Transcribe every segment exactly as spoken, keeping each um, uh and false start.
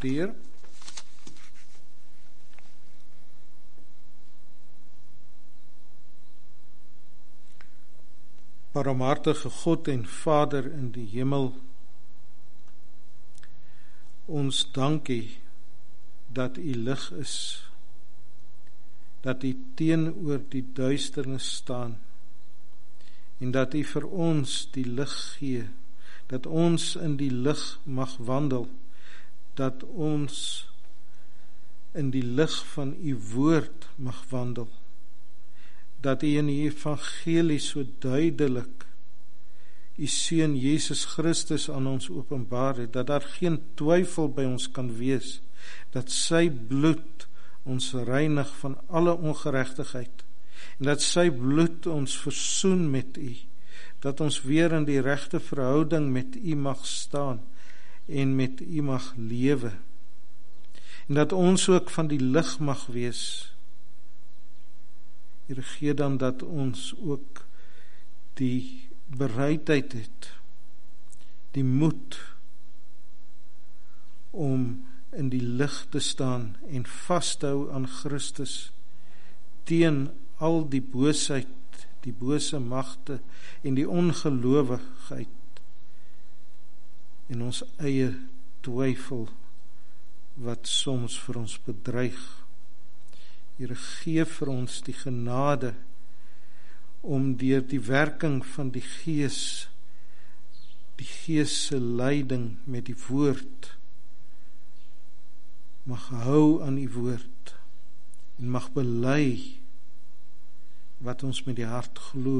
studeer. Barmhartige God en Vader in die hemel, ons dankie dat U lig is, dat U teenoor die duisternis staan en dat U vir ons die lig gee, dat ons in die lig mag wandel, dat ons in die lig van U woord mag wandel, dat U in die evangelie so duidelik U Seun Jesus Christus aan ons openbaar het, dat daar geen twyfel by ons kan wees, dat sy bloed ons reinig van alle ongeregtigheid, en dat sy bloed ons versoen met U, dat ons weer in die regte verhouding met U mag staan, en met U mag lewe, en dat ons ook van die lig mag wees. Here, gee dan dat ons ook die bereidheid het, die moed om in die lig te staan en vashou aan Christus teen al die boosheid, die bose magte en die ongelowigheid en ons eie twyfel wat soms vir ons bedreig. Here, gee vir ons die genade om deur die werking van die Gees, die Gees se leiding met die woord, mag hou aan die woord en mag bely wat ons met die hart glo.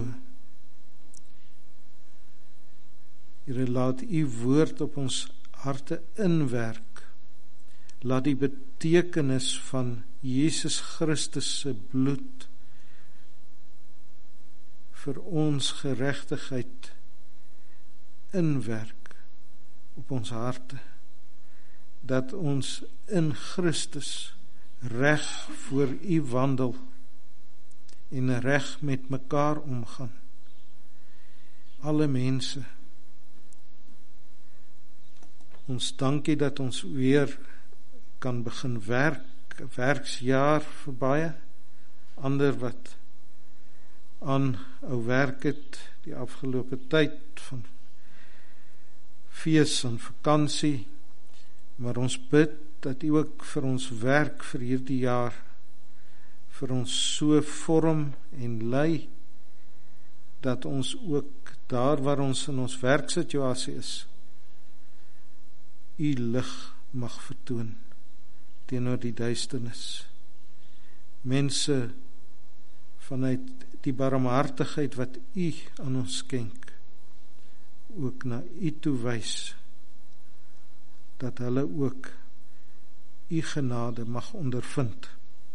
Here, laat U woord op ons harte inwerk. Laat die betekenis van Jesus Christus se bloed vir ons geregtigheid inwerk op ons harte, dat ons in Christus reg voor U wandel en reg met mekaar omgaan. Alle mense, ons dankie dat ons weer kan begin werk, werksjaar vir baie, ander wat aan ou werk het die afgelope tyd van fees en vakansie, maar ons bid dat U ook vir ons werk vir hierdie jaar vir ons so vorm en lei, dat ons ook daar waar ons in ons werksituasie is, U lig mag vertoon teenoor die duisternis. Mense vanuit die barmhartigheid wat U aan ons skenk, ook na U toe wys, dat hulle ook U genade mag ondervind.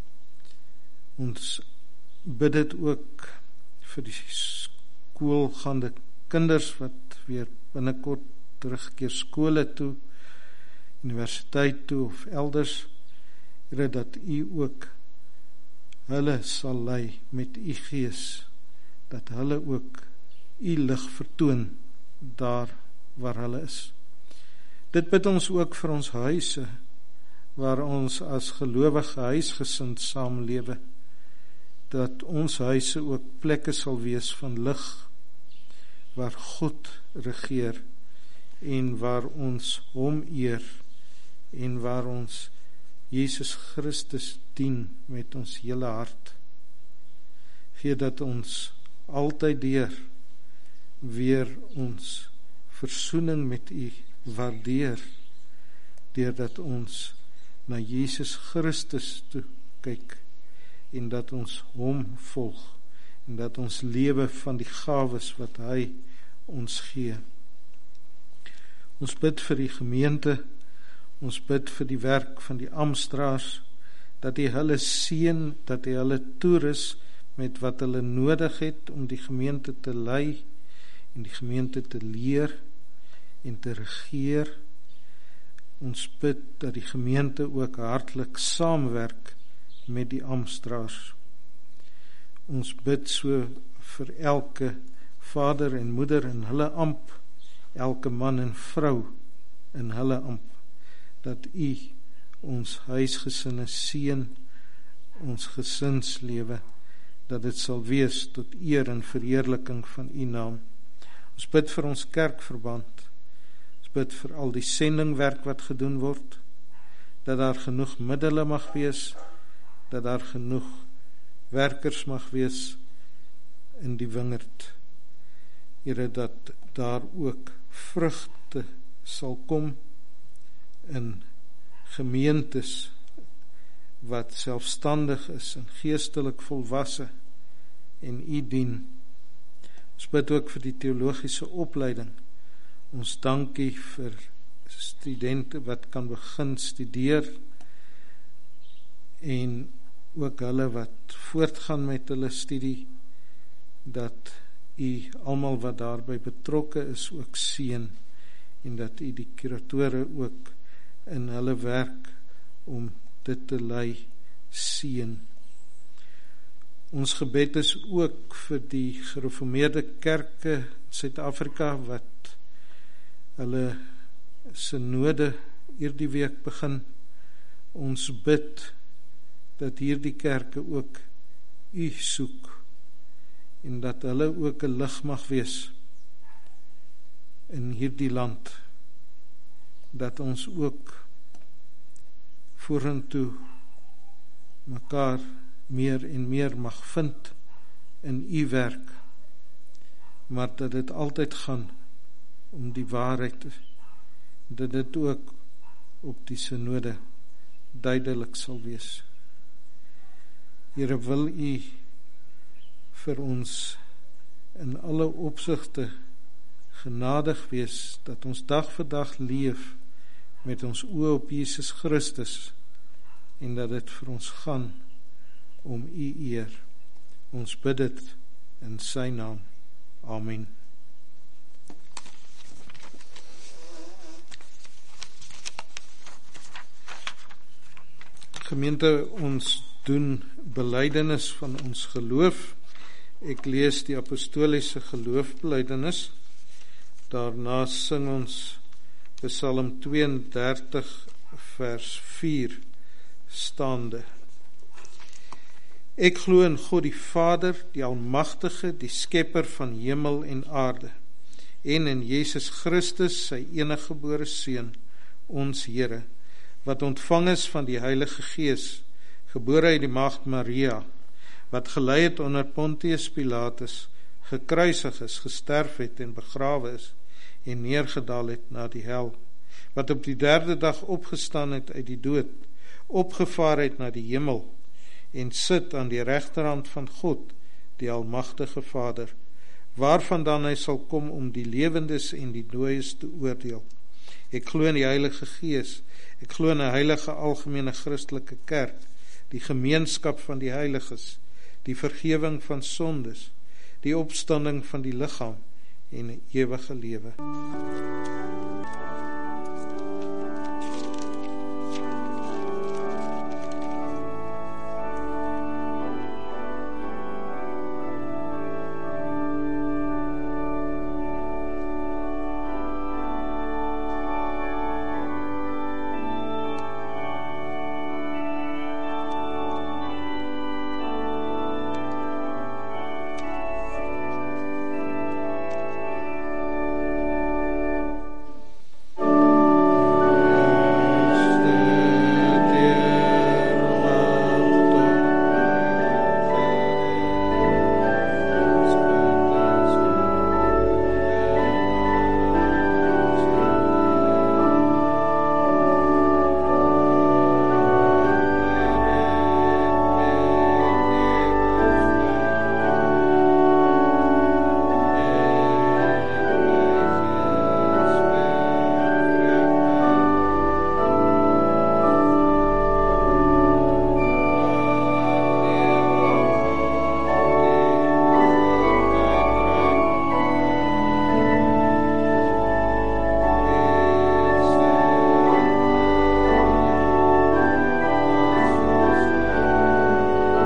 Ons bid dit ook vir die skoolgaande kinders wat weer binnekort terugkeer skole toe, universiteit toe of elders, Here, dat U ook hulle sal lei met U Gees, dat hulle ook U lig vertoon daar waar hulle is. Dit bid ons ook vir ons huise, waar ons as gelowige huisgesin saamlewe, dat ons huise ook plekke sal wees van lig, waar God regeer, en waar ons Hom eer, en waar ons Jesus Christus dien met ons hele hart. Gee dat ons altyd deur weer ons versoening met U waardeer, deurdat ons na Jesus Christus toe kyk, en dat ons Hom volg, en dat ons lewe van die gawes wat Hy ons gee. Ons bid vir die gemeente, ons bid vir die werk van die Amstraers, dat U hulle seën, dat U hulle toerus met wat hulle nodig het om die gemeente te lei en die gemeente te leer en te regeer. Ons bid dat die gemeente ook hartlik saamwerk met die Amstraers. Ons bid so vir elke vader en moeder in hulle amp, elke man en vrou in hulle amp, dat U ons huisgesinne seën, ons gesinslewe, dat dit sal wees tot eer en verheerliking van U naam. Ons bid vir ons kerkverband, ons bid vir al die sendingwerk wat gedoen word, dat daar genoeg middele mag wees, dat daar genoeg werkers mag wees in die wingerd. Here, dat daar ook vrugte sal kom in gemeentes wat selfstandig is en geestelik volwasse en U dien. Ons bid ook vir die teologiese opleiding. Ons dankie vir studente wat kan begin studeer en ook hulle wat voortgaan met hulle studie, dat U almal wat daarby betrokke is ook seën en dat U die kuratore ook in hulle werk om dit te lei seën. Ons gebed is ook vir die gereformeerde kerke in Suid-Afrika wat hulle synode hierdie week begin. Ons bid dat hierdie kerke ook U soek en dat hulle ook 'n lig mag wees in hierdie land, dat ons ook vorentoe mekaar meer en meer mag vind in U werk, maar dat dit altyd gaan om die waarheid, dat dit ook op die synode duidelik sal wees. Here, wil U vir ons in alle opsigte genadig wees, dat ons dag vir dag leef met ons oë op Jesus Christus en dat dit vir ons gaan om U eer. Ons bid dit in Sy naam. Amen. Gemeente, ons doen belydenis van ons geloof. Ek lees die apostoliese geloofbelydenis. Daarna sing ons Psalm twee en dertig vers vier staande. Ek glo in God die Vader, die Almagtige, die Skepper van hemel en aarde, en in Jesus Christus, sy eniggebore Seun, ons Here, wat ontvang is van die Heilige Gees, gebore uit die maagd Maria, wat gelei het onder Pontius Pilatus, gekruisig is, gesterf het en begrawe is, en neergedaal het na die hel, wat op die derde dag opgestaan het uit die dood, opgevaar het na die hemel, en sit aan die regterhand van God, die Almagtige Vader, waarvandaan hy sal kom om die lewendes en die dooies te oordeel. Ek glo in die Heilige Gees, ek glo in 'n heilige algemene Christelike kerk, die gemeenskap van die heiliges, die vergewing van sondes, die opstanding van die liggaam en 'n ewige lewe.